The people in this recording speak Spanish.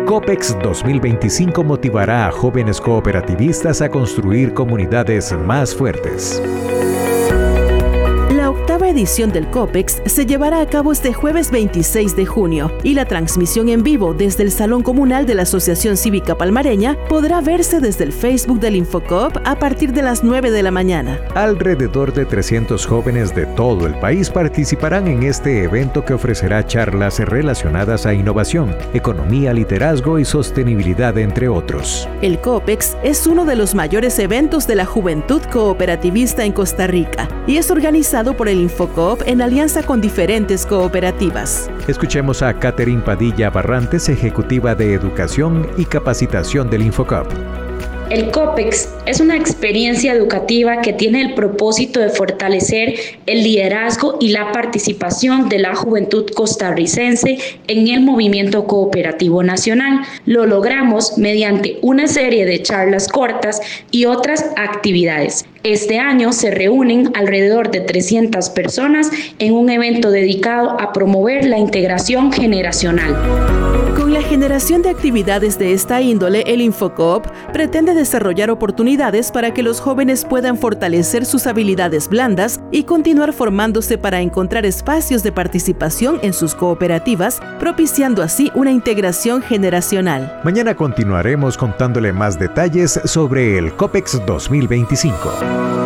COPEX 2025 motivará a jóvenes cooperativistas a construir comunidades más fuertes. La octava edición del COPEX se llevará a cabo este jueves 26 de junio y la transmisión en vivo desde el Salón Comunal de la Asociación Cívica Palmareña podrá verse desde el Facebook del Infocop a partir de las 9 de la mañana. Alrededor de 300 jóvenes de todo el país participarán en este evento que ofrecerá charlas relacionadas a innovación, economía, liderazgo y sostenibilidad, entre otros. El COPEX es uno de los mayores eventos de la juventud cooperativista en Costa Rica y es organizado por el Infocop en alianza con diferentes cooperativas. Escuchemos a Catherine Padilla Barrantes, ejecutiva de Educación y Capacitación del Infocop. El COPEX es una experiencia educativa que tiene el propósito de fortalecer el liderazgo y la participación de la juventud costarricense en el movimiento cooperativo nacional. Lo logramos mediante una serie de charlas cortas y otras actividades. Este año se reúnen alrededor de 300 personas en un evento dedicado a promover la integración generacional. Con la generación de actividades de esta índole, el Infocop pretende desarrollar oportunidades para que los jóvenes puedan fortalecer sus habilidades blandas y continuar formándose para encontrar espacios de participación en sus cooperativas, propiciando así una integración generacional. Mañana continuaremos contándole más detalles sobre el COPEX 2025.